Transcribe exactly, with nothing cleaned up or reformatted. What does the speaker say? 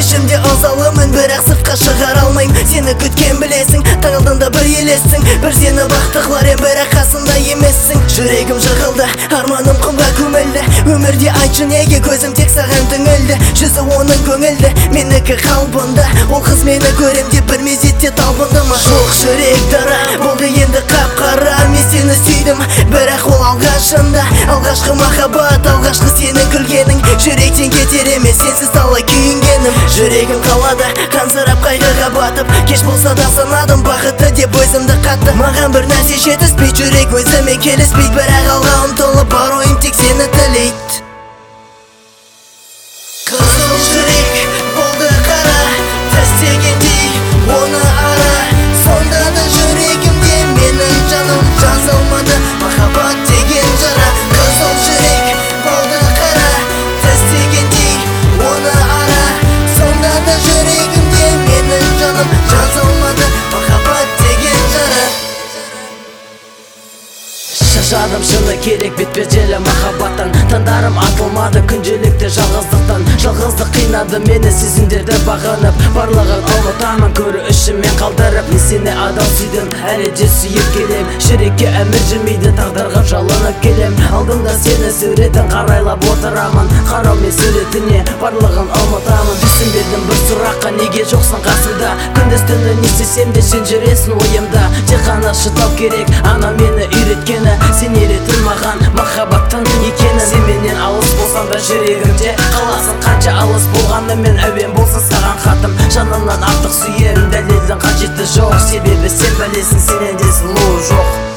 ішімде ызалымын, бірақ сыртқа шығара алмайм. Сені күткен білесің, таң алдында бір елессің. Бір сені бақтықлар ем, бірақ қасында емессің. Жүрегім жығылды, арманым құмға көмілді. Өмірде айтшы неге көзім тек саған түңілді. Жүзі оның көңілді, менікі қалбында. Ол қыз мені көрем деп бір мезетте талпынды ма? Жоқ, жүрек дара болды енді қап-қара. Мен сені сүйдім, бірақ ол алғашында. Алғашқы махаббат, алғашқы сенің күлгенің. Жүректен кетер емес, сенсіз талай күйінгенім. Жүрегім қалады, қансырап қайғыға батып. Кеш болса да санадым бақытты деп өзімді қатты. Маған бір нәрсе жетіспейді, жүрек өзіме келіспейді. Бірақ алға ұмтылып бар ойым тек сені тілейді. Қызыл жүрек болды қара, тістегендей оны ара. Сонда да жүрегімде менің жаным жазылмады махаббат деген жара. Қызыл жүрек болды қара, тістегендей оны ара. Сонда да жүрегімде менің жаным жазылмады махаббат деген жара. Шашадым шыны керек бетпе желі махаббаттан. Таңдарым атылмады күнделікті жалғыздықтан. Жалғыздық қинады мені сезімдерді бағынып. Барлығын ұмытамын көрі ішіммен қалдырып. Мен сені адал сүйдім, әлі де сүйіп келем. Жүрекке әмір жүрмейді, тағдырға жалынып келем. Алдымда сені суретін қарайлап отырамын. Қарау мен суретіне барлығын ұмытамын. Түсінбедім бір сұраққа, неге жоқсың қасымда? Күндіз түні не істесем де сен жүресің ойымда. Тек қана шыдау керек, ана мені үйреткені. Сен үйреттің маған махаббаттың екенін. Сен менен алыс болсаң да жүрегімде қаласың. Қанша алыс болғанымен әуен болсын саған хатым. Жанымнан артық сүйемін, дәлелдің қажеті жоқ. Себебі сен білесің, сенен де сұлу жоқ.